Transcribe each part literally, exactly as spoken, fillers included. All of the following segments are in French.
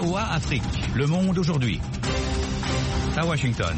O A Afrique, Le Monde aujourd'hui. À Washington.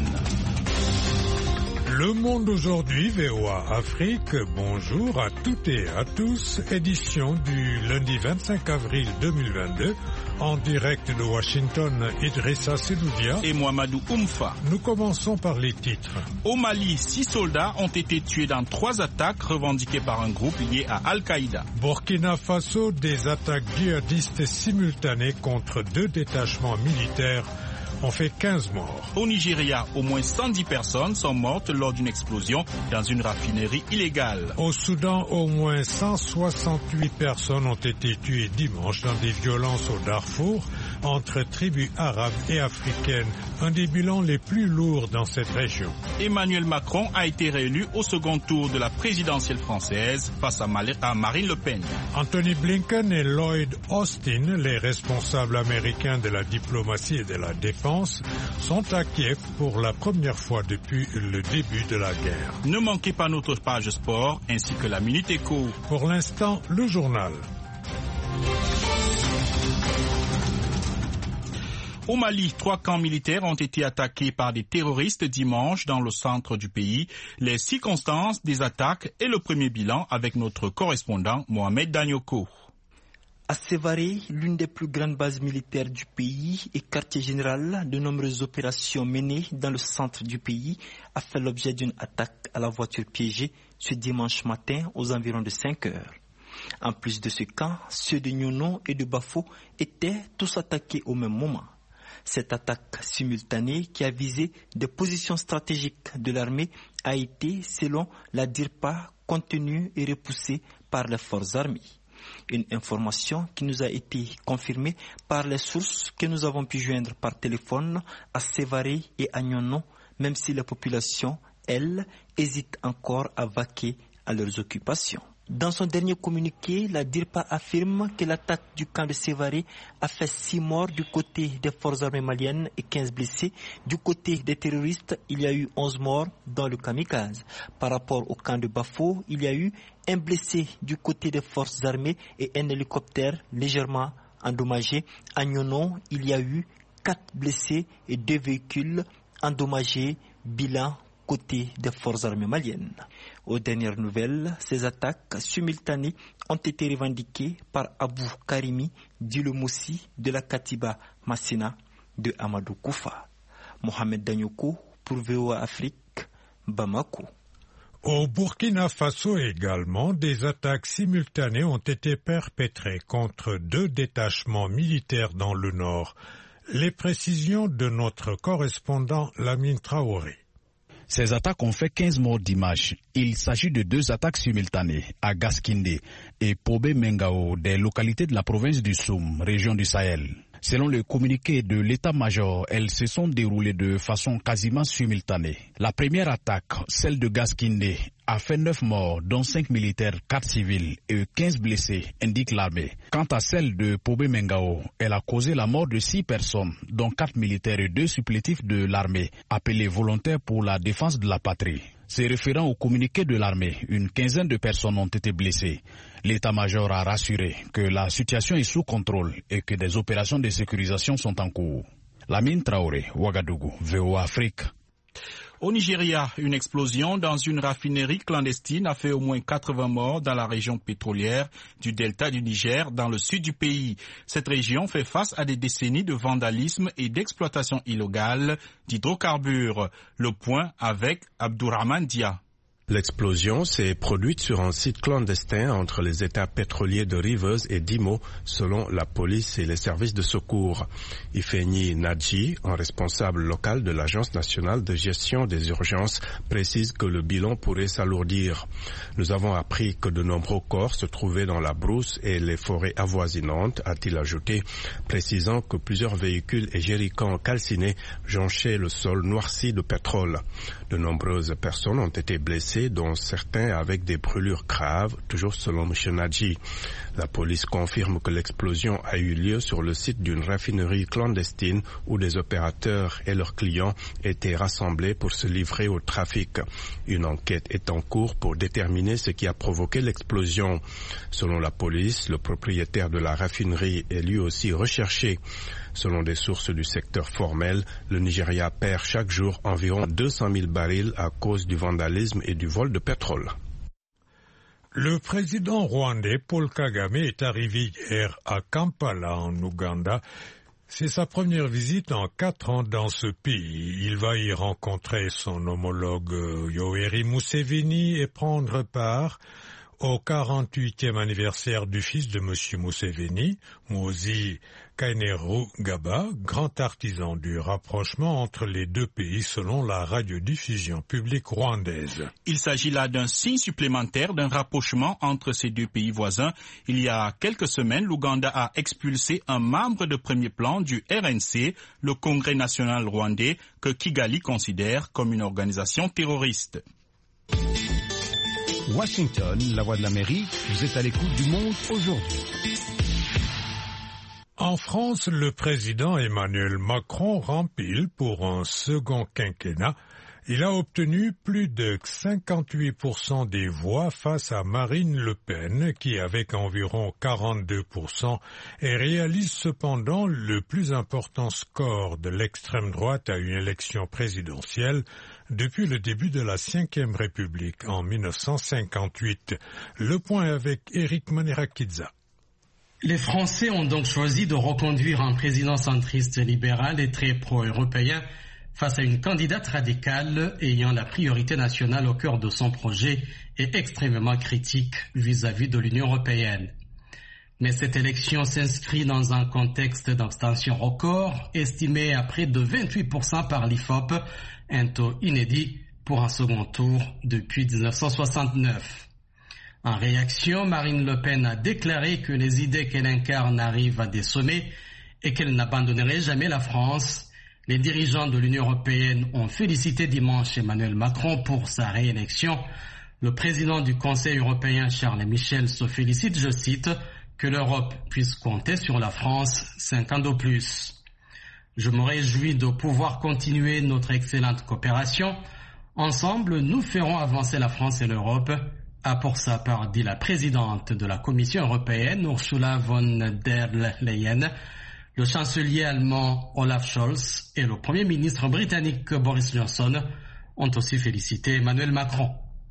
Le Monde aujourd'hui, V O A Afrique, bonjour à toutes et à tous, édition du lundi vingt-cinq avril deux mille vingt-deux, en direct de Washington, Idrissa Sedoudia et Mohamedou Oumfa. Nous commençons par les titres. Au Mali, six soldats ont été tués dans trois attaques revendiquées par un groupe lié à Al-Qaïda. Burkina Faso, des attaques djihadistes simultanées contre deux détachements militaires ont fait quinze morts. Au Nigeria, au moins cent dix personnes sont mortes lors d'une explosion dans une raffinerie illégale. Au Soudan, au moins cent soixante-huit personnes ont été tuées dimanche dans des violences au Darfour entre tribus arabes et africaines, un des bilans les plus lourds dans cette région. Emmanuel Macron a été réélu au second tour de la présidentielle française face à, Mal- à Marine Le Pen. Anthony Blinken et Lloyd Austin, les responsables américains de la diplomatie et de la défense, sont à Kiev pour la première fois depuis le début de la guerre. Ne manquez pas notre page sport ainsi que la Minute Éco. Pour l'instant, le journal. Au Mali, trois camps militaires ont été attaqués par des terroristes dimanche dans le centre du pays. Les circonstances des attaques et le premier bilan avec notre correspondant Mohamed Danyoko. À Sévaré, l'une des plus grandes bases militaires du pays et quartier général, de nombreuses opérations menées dans le centre du pays a fait l'objet d'une attaque à la voiture piégée ce dimanche matin aux environs de cinq heures. En plus de ce camp, ceux de Nyono et de Bafo étaient tous attaqués au même moment. Cette attaque simultanée qui a visé des positions stratégiques de l'armée a été, selon la D I R P A, contenue et repoussée par les forces armées. Une information qui nous a été confirmée par les sources que nous avons pu joindre par téléphone à Sévaré et à Nyono, même si la population, elle, hésite encore à vaquer à leurs occupations. Dans son dernier communiqué, la D I R P A affirme que l'attaque du camp de Sévaré a fait six morts du côté des forces armées maliennes et quinze blessés. Du côté des terroristes, il y a eu onze morts dans le kamikaze. Par rapport au camp de Bafo, il y a eu un blessé du côté des forces armées et un hélicoptère légèrement endommagé. À Nyono, il y a eu quatre blessés et deux véhicules endommagés. Bilan côté des forces armées maliennes. Aux dernières nouvelles, ces attaques simultanées ont été revendiquées par Abou Karimi, dit le Moussi de la Katiba Massina de Amadou Koufa. Mohamed Danyoko pour V O A Afrique, Bamako. Au Burkina Faso également, des attaques simultanées ont été perpétrées contre deux détachements militaires dans le nord. Les précisions de notre correspondant Lamine Traoré. Ces attaques ont fait quinze morts dimanche. Il s'agit de deux attaques simultanées à Gaskindé et Pobé Mengao, des localités de la province du Soum, région du Sahel. Selon le communiqué de l'état-major, elles se sont déroulées de façon quasiment simultanée. La première attaque, celle de Gaskindé, a fait neuf morts, dont cinq militaires, quatre civils et quinze blessés, indique l'armée. Quant à celle de Pobé Mengao, elle a causé la mort de six personnes, dont quatre militaires et deux supplétifs de l'armée, appelés volontaires pour la défense de la patrie. Se référant au communiqué de l'armée, une quinzaine de personnes ont été blessées. L'état-major a rassuré que la situation est sous contrôle et que des opérations de sécurisation sont en cours. Lamine Traoré, Ouagadougou, V O A Afrique. Au Nigeria, une explosion dans une raffinerie clandestine a fait au moins quatre-vingts morts dans la région pétrolière du delta du Niger, dans le sud du pays. Cette région fait face à des décennies de vandalisme et d'exploitation illégale d'hydrocarbures. Le point avec Abdourahmane Dia. L'explosion s'est produite sur un site clandestin entre les États pétroliers de Rivers et d'Imo, selon la police et les services de secours. Ifeanyi Nadji, un responsable local de l'Agence nationale de gestion des urgences, précise que le bilan pourrait s'alourdir. Nous avons appris que de nombreux corps se trouvaient dans la brousse et les forêts avoisinantes, a-t-il ajouté, précisant que plusieurs véhicules et jerrycans calcinés jonchaient le sol noirci de pétrole. De nombreuses personnes ont été blessées, dont certains avec des brûlures graves, toujours selon M. Nadji. La police confirme que l'explosion a eu lieu sur le site d'une raffinerie clandestine où des opérateurs et leurs clients étaient rassemblés pour se livrer au trafic. Une enquête est en cours pour déterminer ce qui a provoqué l'explosion. Selon la police, le propriétaire de la raffinerie est lui aussi recherché. Selon des sources du secteur formel, le Nigeria perd chaque jour environ deux cent mille barils à cause du vandalisme et du vol de pétrole. Le président rwandais Paul Kagame est arrivé hier à Kampala en Ouganda. C'est sa première visite en quatre ans dans ce pays. Il va y rencontrer son homologue Yoweri Museveni et prendre part au quarante-huitième anniversaire du fils de M. Museveni, Mozi Kainerugaba, grand artisan du rapprochement entre les deux pays selon la radiodiffusion publique rwandaise. Il s'agit là d'un signe supplémentaire d'un rapprochement entre ces deux pays voisins. Il y a quelques semaines, l'Ouganda a expulsé un membre de premier plan du R N C, le Congrès national rwandais, que Kigali considère comme une organisation terroriste. Washington, la voix de l'Amérique, vous êtes à l'écoute du monde aujourd'hui. En France, le président Emmanuel Macron rempile pour un second quinquennat. Il a obtenu plus de cinquante-huit pour cent des voix face à Marine Le Pen, qui avec environ quarante-deux pour cent et réalise cependant le plus important score de l'extrême droite à une élection présidentielle depuis le début de la Cinquième République en mille neuf cent cinquante-huit. Le point avec Éric Manirakidza. Les Français ont donc choisi de reconduire un président centriste libéral et très pro-européen face à une candidate radicale ayant la priorité nationale au cœur de son projet et extrêmement critique vis-à-vis de l'Union européenne. Mais cette élection s'inscrit dans un contexte d'abstention record, estimé à près de vingt-huit pour cent par l'I F O P, un taux inédit pour un second tour depuis dix-neuf cent soixante-neuf. En réaction, Marine Le Pen a déclaré que les idées qu'elle incarne arrivent à des sommets et qu'elle n'abandonnerait jamais la France. Les dirigeants de l'Union européenne ont félicité dimanche Emmanuel Macron pour sa réélection. Le président du Conseil européen, Charles Michel, se félicite, je cite, que l'Europe puisse compter sur la France cinq ans de plus. Je me réjouis de pouvoir continuer notre excellente coopération. Ensemble, nous ferons avancer la France et l'Europe, a pour sa part dit la présidente de la Commission européenne, Ursula von der Leyen. Le chancelier allemand Olaf Scholz et le premier ministre britannique Boris Johnson ont aussi félicité Emmanuel Macron.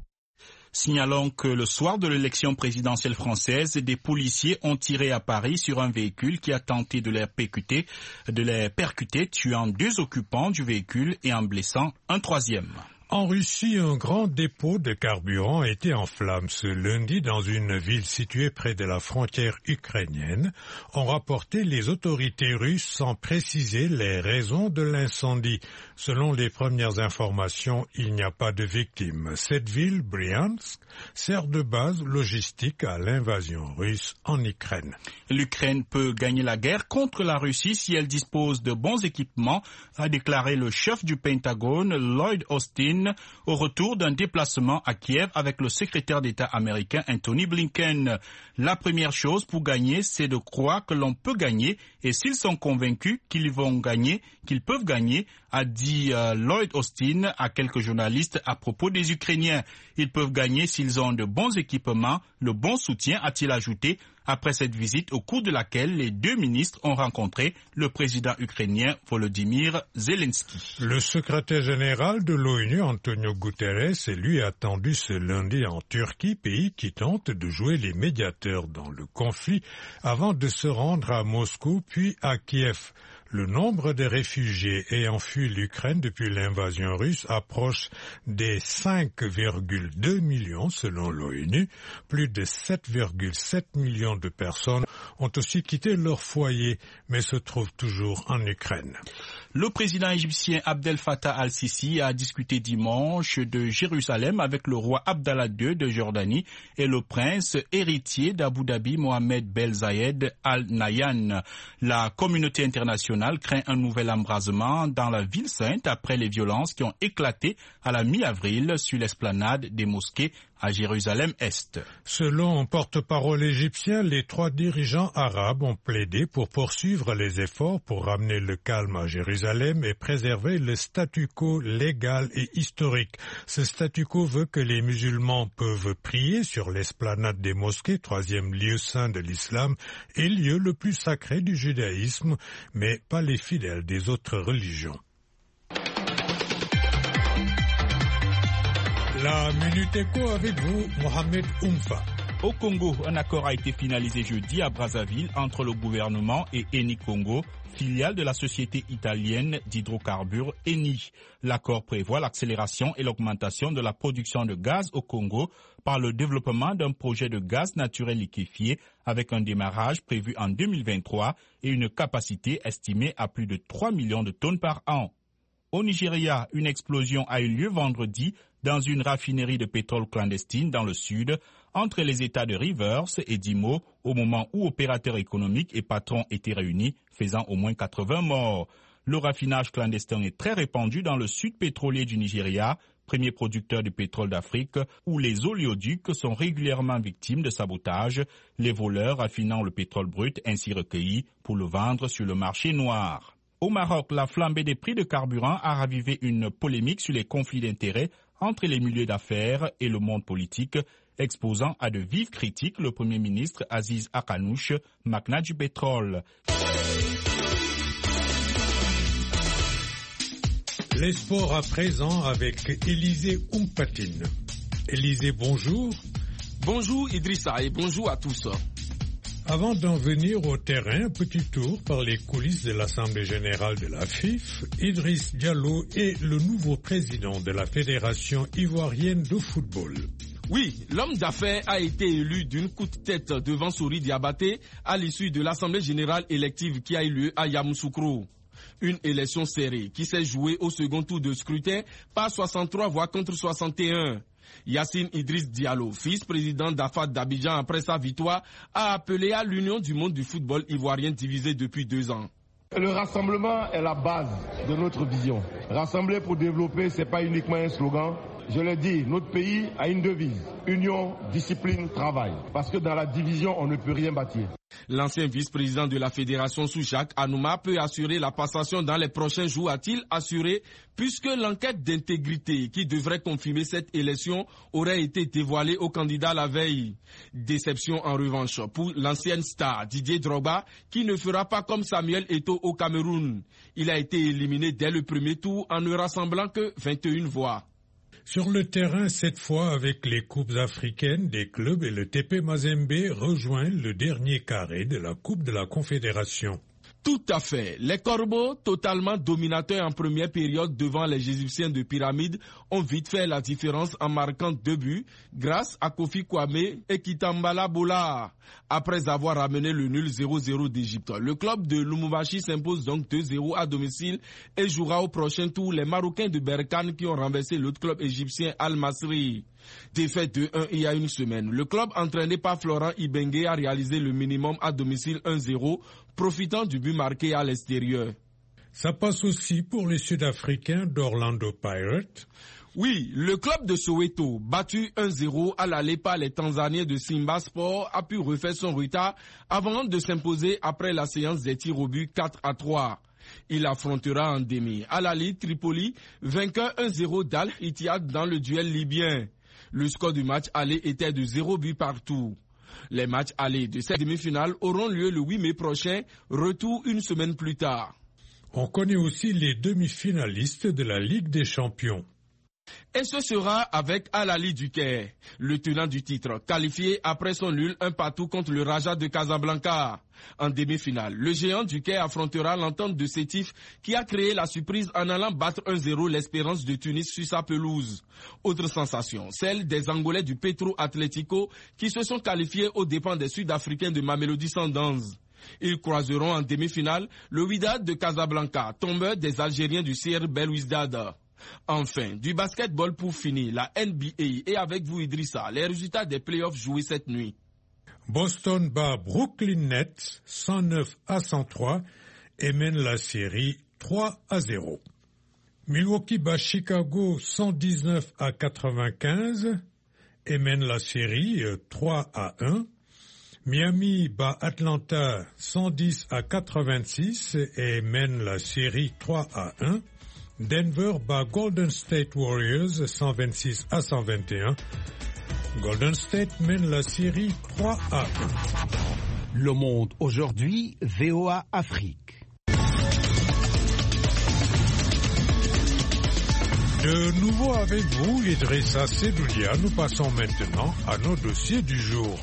Signalons que le soir de l'élection présidentielle française, des policiers ont tiré à Paris sur un véhicule qui a tenté de les percuter, de les percuter, tuant deux occupants du véhicule et en blessant un troisième. En Russie, un grand dépôt de carburant a été en flammes ce lundi dans une ville située près de la frontière ukrainienne, ont rapporté les autorités russes sans préciser les raisons de l'incendie. Selon les premières informations, il n'y a pas de victimes. Cette ville, Bryansk, sert de base logistique à l'invasion russe en Ukraine. L'Ukraine peut gagner la guerre contre la Russie si elle dispose de bons équipements, a déclaré le chef du Pentagone, Lloyd Austin, au retour d'un déplacement à Kiev avec le secrétaire d'État américain Anthony Blinken. La première chose pour gagner, c'est de croire que l'on peut gagner, et s'ils sont convaincus qu'ils vont gagner, qu'ils peuvent gagner, a dit euh, Lloyd Austin à quelques journalistes à propos des Ukrainiens. Ils peuvent gagner s'ils ont de bons équipements, le bon soutien, a-t-il ajouté, après cette visite au cours de laquelle les deux ministres ont rencontré le président ukrainien Volodymyr Zelensky. Le secrétaire général de l'ONU, Antonio Guterres, est lui attendu ce lundi en Turquie, pays qui tente de jouer les médiateurs dans le conflit avant de se rendre à Moscou puis à Kiev. Le nombre de réfugiés ayant fui l'Ukraine depuis l'invasion russe approche des cinq virgule deux millions selon l'ONU. Plus de sept virgule sept millions de personnes ont aussi quitté leur foyer, mais se trouvent toujours en Ukraine. Le président égyptien Abdel Fattah al-Sisi a discuté dimanche de Jérusalem avec le roi Abdallah deux de Jordanie et le prince héritier d'Abu Dhabi Mohamed Ben Zayed Al Nahyan. La communauté internationale craint un nouvel embrasement dans la ville sainte après les violences qui ont éclaté à la mi-avril sur l'esplanade des mosquées à Jérusalem-Est. Selon un porte-parole égyptien, les trois dirigeants arabes ont plaidé pour poursuivre les efforts pour ramener le calme à Jérusalem Jérusalem et préserver le statu quo légal et historique. Ce statu quo veut que les musulmans peuvent prier sur l'esplanade des mosquées, troisième lieu saint de l'islam et lieu le plus sacré du judaïsme, mais pas les fidèles des autres religions. La Minute Éco avec vous, Mohamed Oumfa. Au Congo, un accord a été finalisé jeudi à Brazzaville entre le gouvernement et Eni Congo, filiale de la société italienne d'hydrocarbures Eni. L'accord prévoit l'accélération et l'augmentation de la production de gaz au Congo par le développement d'un projet de gaz naturel liquéfié avec un démarrage prévu en deux mille vingt-trois et une capacité estimée à plus de trois millions de tonnes par an. Au Nigeria, une explosion a eu lieu vendredi dans une raffinerie de pétrole clandestine dans le sud, entre les États de Rivers et d'Imo, au moment où opérateurs économiques et patrons étaient réunis, faisant au moins quatre-vingts morts. Le raffinage clandestin est très répandu dans le sud pétrolier du Nigeria, premier producteur de pétrole d'Afrique, où les oléoducs sont régulièrement victimes de sabotage, les voleurs raffinant le pétrole brut ainsi recueilli pour le vendre sur le marché noir. Au Maroc, la flambée des prix de carburant a ravivé une polémique sur les conflits d'intérêts entre les milieux d'affaires et le monde politique, exposant à de vives critiques le Premier ministre Aziz Akanouche, magnat du pétrole. Les sports à présent avec Élisée Oumpatine. Élisée, bonjour. Bonjour Idrissa et bonjour à tous. Avant d'en venir au terrain, un petit tour par les coulisses de l'Assemblée générale de la F I F. Idriss Diallo est le nouveau président de la Fédération ivoirienne de football. Oui, l'homme d'affaires a été élu d'une coup de tête devant Souri Diabaté à l'issue de l'Assemblée générale élective qui a eu lieu à Yamoussoukro. Une élection serrée qui s'est jouée au second tour de scrutin par soixante-trois voix contre soixante et un. Yassine Idriss Diallo, vice-président d'A F A D d'Abidjan après sa victoire, a appelé à l'union du monde du football ivoirien divisé depuis deux ans. Le rassemblement est la base de notre vision. Rassembler pour développer, ce n'est pas uniquement un slogan. Je l'ai dit, notre pays a une devise, union, discipline, travail. Parce que dans la division, on ne peut rien bâtir. L'ancien vice-président de la fédération sous Jacques Anouma peut assurer la passation dans les prochains jours, a-t-il assuré, puisque l'enquête d'intégrité qui devrait confirmer cette élection aurait été dévoilée aux candidats la veille. Déception en revanche pour l'ancienne star Didier Drogba qui ne fera pas comme Samuel Eto'o au Cameroun. Il a été éliminé dès le premier tour en ne rassemblant que vingt et une voix. Sur le terrain, cette fois avec les coupes africaines des clubs et le T P Mazembe rejoint le dernier carré de la Coupe de la Confédération. Tout à fait. Les Corbeaux, totalement dominateurs en première période devant les Égyptiens de Pyramide, ont vite fait la différence en marquant deux buts grâce à Kofi Kwame et Kitambala Bola. Après avoir ramené le nul zéro zéro d'Égypte, le club de Lubumbashi s'impose donc deux zéro à domicile et jouera au prochain tour les Marocains de Berkane qui ont renversé l'autre club égyptien Al Masry. Défaite deux un il y a une semaine. Le club entraîné par Florent Ibenge a réalisé le minimum à domicile un zéro, profitant du but marqué à l'extérieur. Ça passe aussi pour les Sud-Africains d'Orlando Pirates. Oui, le club de Soweto, battu un zéro à l'aller par les Tanzaniens de Simba Sport, a pu refaire son retard avant de s'imposer après la séance des tirs au but quatre à trois. Il affrontera en demi Al Ahly Tripoli, vainqueur un zéro d'Al Ittihad dans le duel libyen. Le score du match aller était de zéro but partout. Les matchs allés de cette demi-finale auront lieu le huit mai prochain, retour une semaine plus tard. On connaît aussi les demi-finalistes de la Ligue des Champions. Et ce sera avec Al Ahly du Caire, le tenant du titre, qualifié après son nul un partout contre le Raja de Casablanca. En demi-finale, le géant du Caire affrontera l'entente de Sétif qui a créé la surprise en allant battre un zéro l'Espérance de Tunis sur sa pelouse. Autre sensation, celle des Angolais du Petro Atlético qui se sont qualifiés aux dépens des Sud-Africains de Mamelodi Sundowns. Ils croiseront en demi-finale le Wydad de Casablanca, tombeur des Algériens du C R Belouizdad. Enfin, du basketball pour finir, la N B A et avec vous Idrissa, les résultats des playoffs joués cette nuit. Boston bat Brooklyn Nets cent neuf à cent trois et mène la série trois à zéro. Milwaukee bat Chicago cent dix-neuf à quatre-vingt-quinze et mène la série trois à un. Miami bat Atlanta cent dix à quatre-vingt-six et mène la série trois à un. Denver bat Golden State Warriors cent vingt-six à cent vingt et un. Golden State mène la série trois à un. Le Monde aujourd'hui, V O A Afrique. De nouveau avec vous, Idrissa Sedoulia, nous passons maintenant à nos dossiers du jour.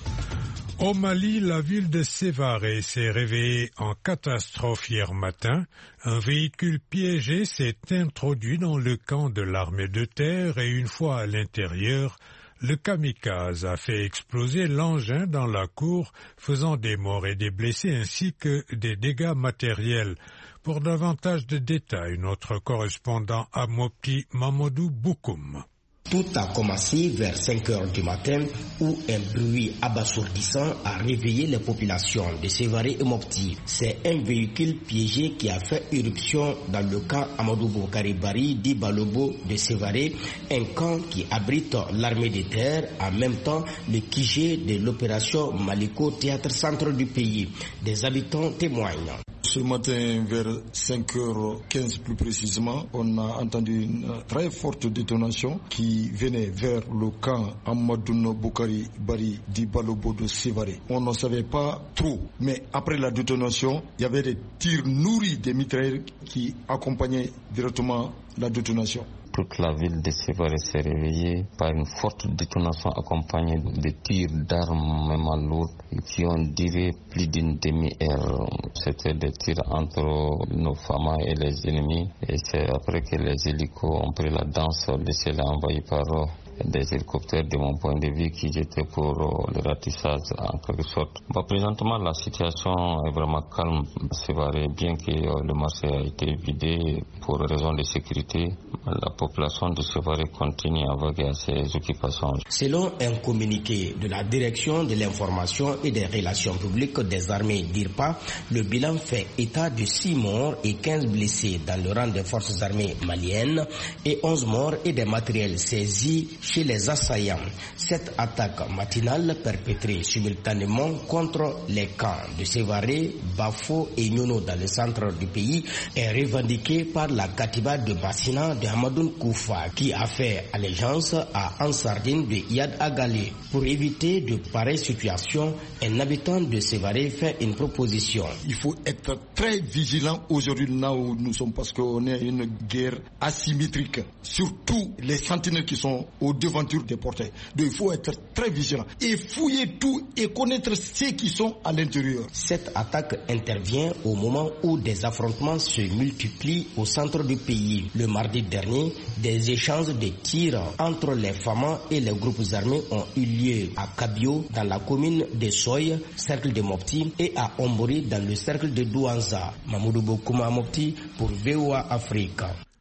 Au Mali, la ville de Sévaré s'est réveillée en catastrophe hier matin. Un véhicule piégé s'est introduit dans le camp de l'armée de terre et une fois à l'intérieur, le kamikaze a fait exploser l'engin dans la cour, faisant des morts et des blessés ainsi que des dégâts matériels. Pour davantage de détails, notre correspondant à Mopti, Mamadou Boukoum. Tout a commencé vers cinq heures du matin où un bruit abasourdissant a réveillé les populations de Sévaré et Mopti. C'est un véhicule piégé qui a fait éruption dans le camp Amadou Boukari Bari dit Balobo de Sévaré, un camp qui abrite l'armée de terre, en même temps le Q G de l'opération Maliko, théâtre centre du pays. Des habitants témoignent. Ce matin, vers cinq heures quinze plus précisément, on a entendu une très forte détonation qui venait vers le camp Amadou Boukari Bari dit Balobo de Sévaré. On ne savait pas trop, mais après la détonation, il y avait des tirs nourris des mitrailleurs qui accompagnaient directement la détonation. Toute la ville de Sévaré s'est réveillée par une forte détonation accompagnée de tirs d'armement lourds qui ont duré plus d'une demi-heure. C'était des tirs entre nos femmes et les ennemis et c'est après que les hélicos ont pris la danse de cela envoyé par des hélicoptères de mon point de vue qui étaient pour le ratissage en quelque sorte. Bah, présentement la situation est vraiment calme. Sévaré, bien que le marché a été vidé pour raison de sécurité, la population de Sévaré continue à vaguer à ses occupations. Selon un communiqué de la direction de l'information et des relations publiques des armées d'I R P A, le bilan fait état de six morts et quinze blessés dans le rang des forces armées maliennes et onze morts et des matériels saisis chez les assaillants. Cette attaque matinale perpétrée simultanément contre les camps de Sévaré, Bafo et Nyono dans le centre du pays est revendiquée par la Katiba de Bassina de Hamadoun Koufa qui a fait allégeance à Ansardine de Yad Agalé. Pour éviter de pareilles situations, un habitant de Sévaré fait une proposition. Il faut être très vigilant aujourd'hui là où nous sommes parce qu'on est une guerre asymétrique. Surtout les sentinelles qui sont aux devantures des portails. Donc il faut être très vigilant et fouiller tout et connaître ceux qui sont à l'intérieur. Cette attaque intervient au moment où des affrontements se multiplient au centre du pays. Le mardi dernier, des échanges de tirs entre les Famas et les groupes armés ont eu lieu à Kabio, dans la commune de Soy, cercle de Mopti, et à Ombori, dans le cercle de Douanza. Mamoudou Bokouma Mopti pour V O A Afrique.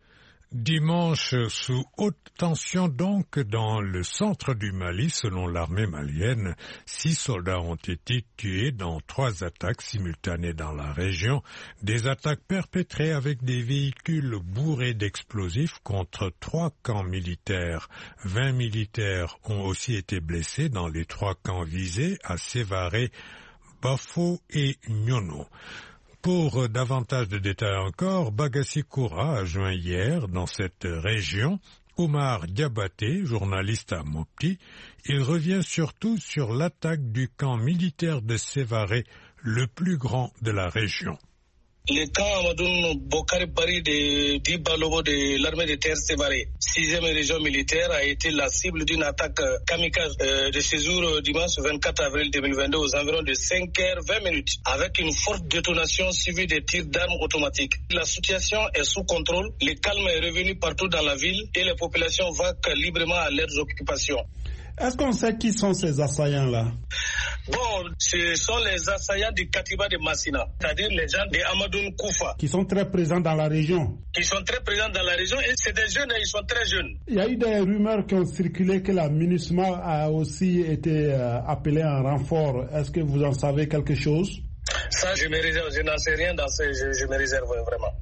Dimanche, sous haute tension donc dans le centre du Mali, selon l'armée malienne, six soldats ont été tués dans trois attaques simultanées dans la région, des attaques perpétrées avec des véhicules bourrés d'explosifs contre trois camps militaires. Vingt militaires ont aussi été blessés dans les trois camps visés à Sévaré, Bafo et Nyono. Pour davantage de détails encore, Bagassi Koura a joint hier dans cette région Oumar Diabaté, journaliste à Mopti. Il revient surtout sur l'attaque du camp militaire de Sévaré, le plus grand de la région. Le camp Amadou Boukari Bari de Dibalobo de l'armée de terre Sévaré, sixième région militaire, a été la cible d'une attaque kamikaze euh, de séjour dimanche vingt-quatre avril deux mille vingt-deux aux environs de cinq heures vingt minutes, avec une forte détonation suivie des tirs d'armes automatiques. La situation est sous contrôle, le calme est revenu partout dans la ville et les populations vaquent librement à leurs occupations. Est-ce qu'on sait qui sont ces assaillants-là? Bon, ce sont les assaillants du Katiba de Massina, c'est-à-dire les gens de Hamadoun Koufa. Qui sont très présents dans la région. Qui sont très présents dans la région et c'est des jeunes et ils sont très jeunes. Il y a eu des rumeurs qui ont circulé que la MINUSMA a aussi été euh, appelée en renfort. Est-ce que vous en savez quelque chose? Ça, je me réserve, je n'en sais rien dans ce, je, je me réserve vraiment.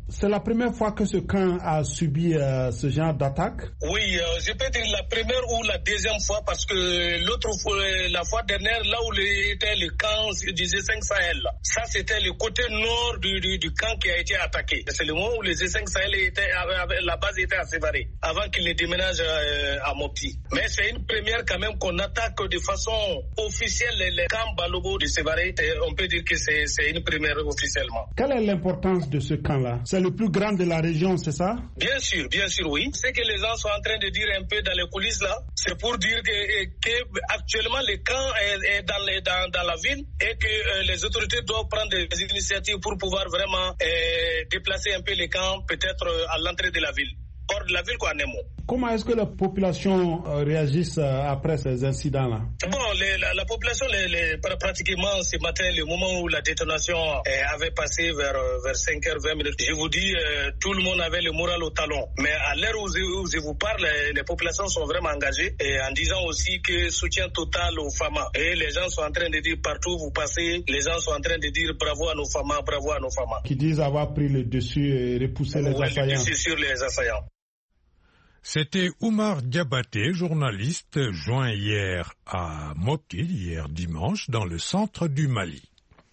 C'est la première fois que ce camp a subi euh, ce genre d'attaque? Oui, euh, je peux dire la première ou la deuxième fois parce que l'autre fois, la fois dernière, là où était le camp du G cinq Sahel, ça c'était le côté nord du, du, du camp qui a été attaqué. C'est le moment où le G cinq Sahel était, la base était à Sévaré, avant qu'il ne déménage euh, à Mopti. Mais c'est une première quand même qu'on attaque de façon officielle les camps Balobo de Sévaré. On peut dire que c'est, c'est une première officiellement. Quelle est l'importance de ce camp-là? C'est le plus grand de la région, c'est ça? Bien sûr, bien sûr, oui. Ce que les gens sont en train de dire un peu dans les coulisses là, c'est pour dire que, que actuellement le camp est, est dans, les, dans, dans la ville et que euh, les autorités doivent prendre des initiatives pour pouvoir vraiment euh, déplacer un peu les camps, peut-être euh, à l'entrée de la ville. Hors de la ville, quoi, en un mot. Comment est-ce que la population euh, réagisse euh, après ces incidents-là? Bon, les, la, la population, les, les, pratiquement ce matin, le moment où la détonation euh, avait passé vers, vers cinq heures vingt minutes, je vous dis, euh, tout le monde avait le moral au talon. Mais à l'heure où, où je vous parle, les, les populations sont vraiment engagées et en disant aussi que soutien total aux F A M A. Et les gens sont en train de dire partout où vous passez, les gens sont en train de dire bravo à nos F A M A, bravo à nos F A M A. Qui disent avoir pris le dessus et repoussé les ouais, assaillants. Le dessus sur les assaillants. C'était Oumar Diabaté, journaliste, joint hier à Mopti, hier dimanche, dans le centre du Mali.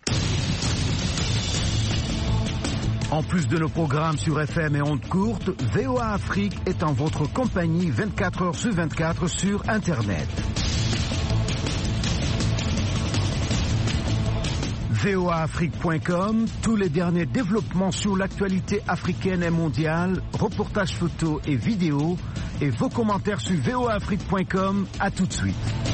En plus de nos programmes sur F M et ondes courtes, V O A Afrique est en votre compagnie vingt-quatre heures sur vingt-quatre sur Internet. V O A Afrique point com, tous les derniers développements sur l'actualité africaine et mondiale, reportages photos et vidéos, et vos commentaires sur V O A Afrique point com. À tout de suite.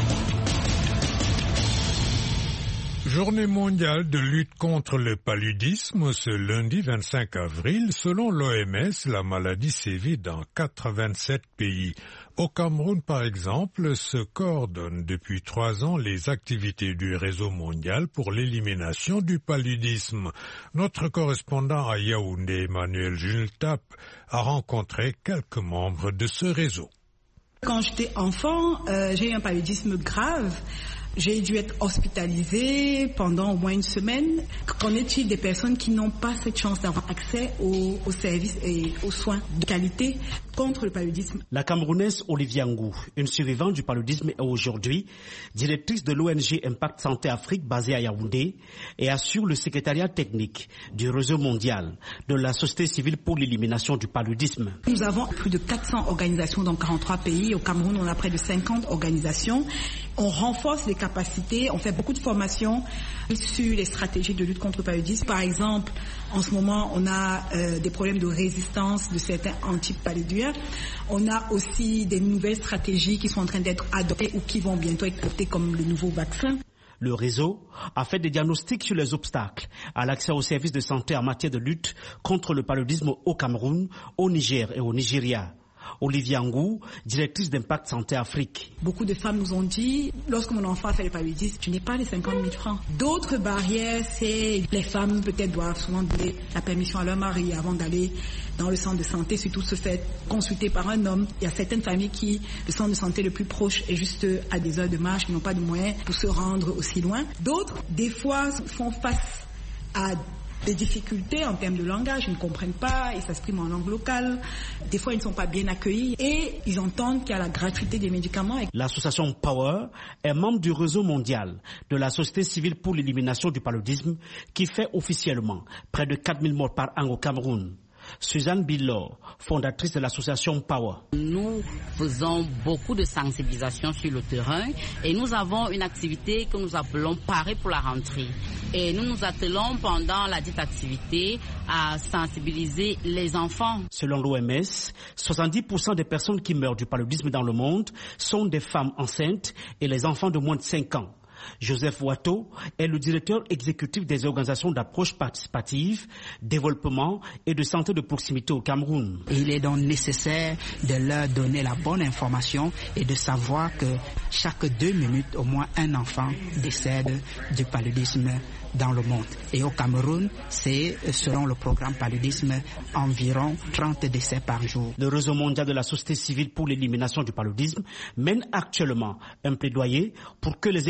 Journée mondiale de lutte contre le paludisme ce lundi vingt-cinq avril. Selon l'O M S, la maladie sévit dans quatre-vingt-sept pays. Au Cameroun, par exemple, se coordonnent depuis trois ans les activités du réseau mondial pour l'élimination du paludisme. Notre correspondant à Yaoundé, Emmanuel Jultap, a rencontré quelques membres de ce réseau. Quand j'étais enfant, euh, j'ai eu un paludisme grave. J'ai dû être hospitalisée pendant au moins une semaine. Qu'en est-il des personnes qui n'ont pas cette chance d'avoir accès aux, aux services et aux soins de qualité contre le paludisme? La Camerounaise Olivia Ngou, une survivante du paludisme, est aujourd'hui directrice de l'O N G Impact Santé Afrique basée à Yaoundé et assure le secrétariat technique du réseau mondial de la société civile pour l'élimination du paludisme. Nous avons plus de quatre cents organisations dans quarante-trois pays. Au Cameroun, on a près de cinquante organisations. On renforce les capacités, on fait beaucoup de formations sur les stratégies de lutte contre le paludisme. Par exemple, en ce moment, on a euh, des problèmes de résistance de certains antipaludien. On a aussi des nouvelles stratégies qui sont en train d'être adoptées ou qui vont bientôt être adoptées comme le nouveau vaccin. Le réseau a fait des diagnostics sur les obstacles à l'accès aux services de santé en matière de lutte contre le paludisme au Cameroun, au Niger et au Nigeria. Olivia Ngou, directrice d'Impact Santé Afrique. Beaucoup de femmes nous ont dit, lorsque mon enfant a fait le paludisme, tu n'es pas les cinquante mille francs. D'autres barrières, c'est les femmes peut-être doivent souvent donner la permission à leur mari avant d'aller dans le centre de santé, surtout se faire consulter par un homme. Il y a certaines familles qui, le centre de santé le plus proche est juste à des heures de marche, qui n'ont pas de moyens pour se rendre aussi loin. D'autres, des fois, font face à des difficultés en termes de langage, ils ne comprennent pas, ils s'expriment en langue locale, des fois ils ne sont pas bien accueillis et ils entendent qu'il y a la gratuité des médicaments. L'association Power est membre du réseau mondial de la société civile pour l'élimination du paludisme qui fait officiellement près de quatre mille morts par an au Cameroun. Suzanne Billor, fondatrice de l'association Power. Nous faisons beaucoup de sensibilisation sur le terrain et nous avons une activité que nous appelons Parer pour la rentrée. Et nous nous attelons pendant la dite activité à sensibiliser les enfants. Selon l'O M S, soixante-dix pour cent des personnes qui meurent du paludisme dans le monde sont des femmes enceintes et les enfants de moins de cinq ans. Joseph Watteau est le directeur exécutif des organisations d'approche participative, développement et de santé de proximité au Cameroun. Il est donc nécessaire de leur donner la bonne information et de savoir que chaque deux minutes, au moins un enfant décède du paludisme dans le monde. Et au Cameroun, c'est, selon le programme paludisme, environ trente décès par jour. Le réseau mondial de la société civile pour l'élimination du paludisme mène actuellement un plaidoyer pour que les États africains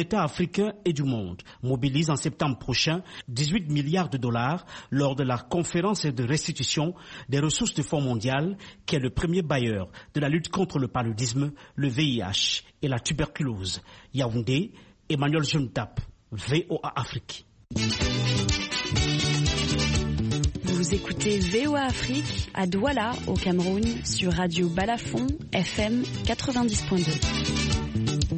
africains et du monde mobilise en septembre prochain dix-huit milliards de dollars lors de la conférence de restitution des ressources du Fonds mondial, qui est le premier bailleur de la lutte contre le paludisme, le V I H et la tuberculose. Yaoundé, Emmanuel Juntap, V O A Afrique. Vous écoutez V O A Afrique à Douala, au Cameroun, sur Radio Balafon, F M quatre-vingt-dix point deux.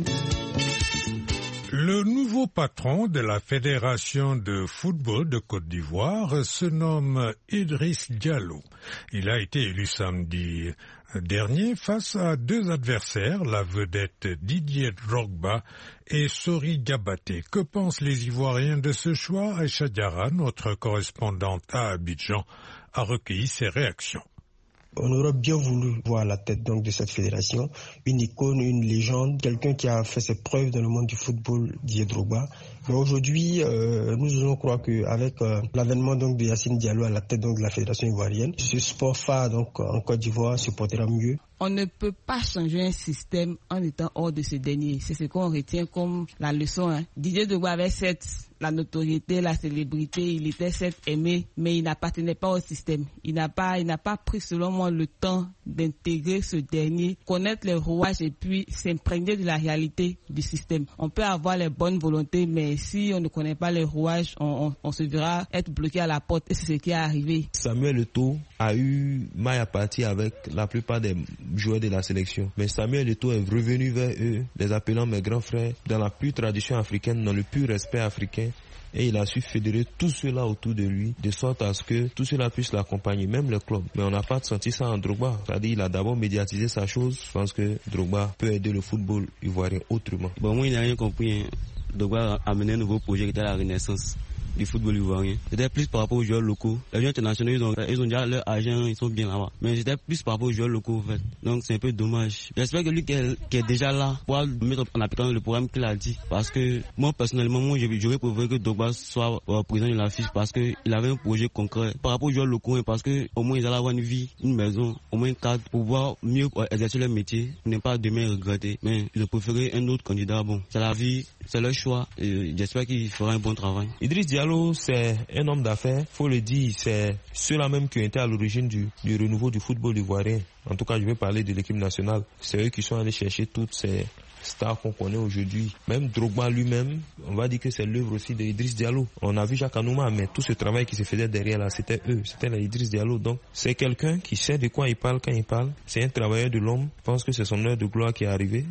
Le nouveau patron de la Fédération de football de Côte d'Ivoire se nomme Idriss Diallo. Il a été élu samedi dernier face à deux adversaires, la vedette Didier Drogba et Sori Diabaté. Que pensent les Ivoiriens de ce choix? Aïcha Diarra, notre correspondante à Abidjan, a recueilli ses réactions. On aurait bien voulu voir à la tête donc de cette fédération une icône, une légende, quelqu'un qui a fait ses preuves dans le monde du football, Didier Drogba. Mais aujourd'hui, euh, nous osons croire qu'avec euh, l'avènement donc de Yacine Diallo à la tête donc de la fédération ivoirienne, ce sport phare donc en Côte d'Ivoire se portera mieux. On ne peut pas changer un système en étant hors de ce dernier. C'est ce qu'on retient comme la leçon. Hein. Didier Drogba avait cette la notoriété, la célébrité, il était certes aimé, mais il n'appartenait pas au système. Il n'a pas, il n'a pas pris, selon moi, le temps d'intégrer ce dernier, connaître les rouages et puis s'imprégner de la réalité du système. On peut avoir les bonnes volontés, mais si on ne connaît pas les rouages, on, on, on se verra être bloqué à la porte, et c'est ce qui est arrivé. Samuel Eto'o a eu maille à partir avec la plupart des joueurs de la sélection, mais Samuel Eto'o est revenu vers eux, les appelant mes grands frères, dans la pure tradition africaine, dans le pur respect africain. Et il a su fédérer tout cela autour de lui, de sorte à ce que tout cela puisse l'accompagner, même le club. Mais on n'a pas senti ça en Drogba. C'est-à-dire qu'il a d'abord médiatisé sa chose. Je pense que Drogba peut aider le football ivoirien autrement. Bon, moi, il n'a rien compris. Hein. Drogba a amené un nouveau projet qui était la renaissance du football ivoirien. C'était plus par rapport aux joueurs locaux. Les joueurs internationaux, ils ont, ils ont déjà leur agent, ils sont bien là-bas. Mais c'était plus par rapport aux joueurs locaux, en fait. Donc c'est un peu dommage. J'espère que lui qui est, qui est déjà là pourra mettre en application le programme qu'il a dit. Parce que moi, personnellement, moi, j'aurais préféré que Drogba soit euh, président de la F I F parce qu'il avait un projet concret par rapport aux joueurs locaux, hein, parce que au moins ils allaient avoir une vie, une maison, au moins un cadre pour pouvoir mieux exercer leur métier, pour ne pas demain regretter. Mais ils ont préféré un autre candidat. Bon, c'est la vie, c'est leur choix. Et j'espère qu'il fera un bon travail. Idriss Diallo, c'est un homme d'affaires, faut le dire, c'est ceux-là même qui ont été à l'origine du, du renouveau du football ivoirien. En tout cas, je vais parler de l'équipe nationale. C'est eux qui sont allés chercher toutes ces stars qu'on connaît aujourd'hui. Même Drogba lui-même, on va dire que c'est l'œuvre aussi d'Idriss Diallo. On a vu Jacques Anouma, mais tout ce travail qui se faisait derrière là, c'était eux, c'était Idriss Diallo. Donc, c'est quelqu'un qui sait de quoi il parle quand il parle. C'est un travailleur de l'homme. Je pense que c'est son heure de gloire qui est arrivée.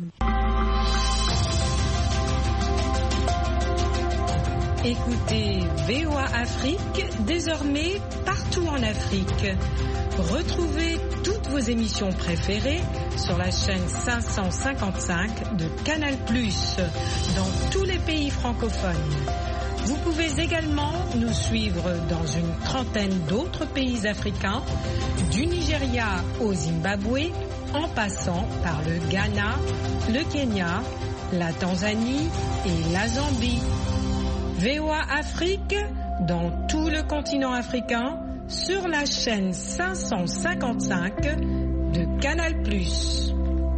Écoutez V O A Afrique, désormais partout en Afrique. Retrouvez toutes vos émissions préférées sur la chaîne cinq cent cinquante-cinq de Canal plus, dans tous les pays francophones. Vous pouvez également nous suivre dans une trentaine d'autres pays africains, du Nigeria au Zimbabwe, en passant par le Ghana, le Kenya, la Tanzanie et la Zambie. V O A Afrique, dans tout le continent africain, sur la chaîne cinq cent cinquante-cinq de Canal plus.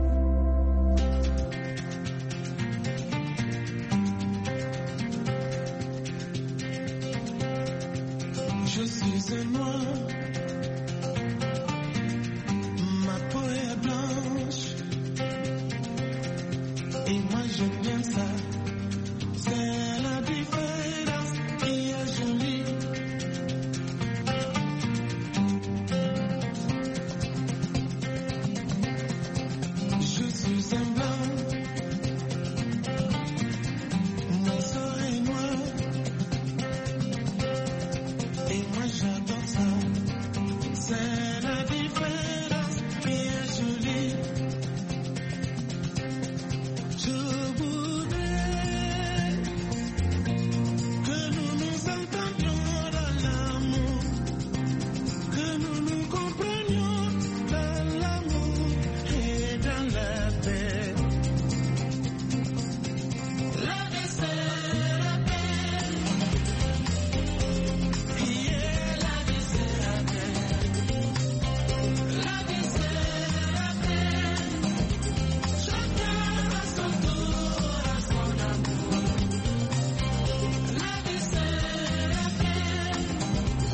Je suis un noir, ma peau est blanche, et moi j'aime bien ça. C'est la différence qui est jolie. Je suis un blanc, mon sang est noir, et moi j'adore ça.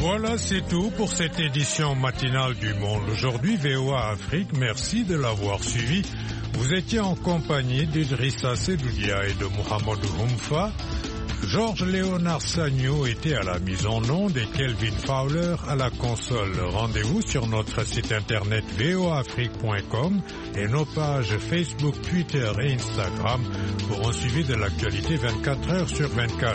Voilà, c'est tout pour cette édition matinale du Monde. Aujourd'hui, V O A Afrique, merci de l'avoir suivi. Vous étiez en compagnie d'Idrissa Sedoudia et de Mohamedou Humfa. Georges Léonard Sagno était à la mise en onde et Kelvin Fowler à la console. Rendez-vous sur notre site internet v o a afrique point com et nos pages Facebook, Twitter et Instagram pour un suivi de l'actualité vingt-quatre heures sur vingt-quatre.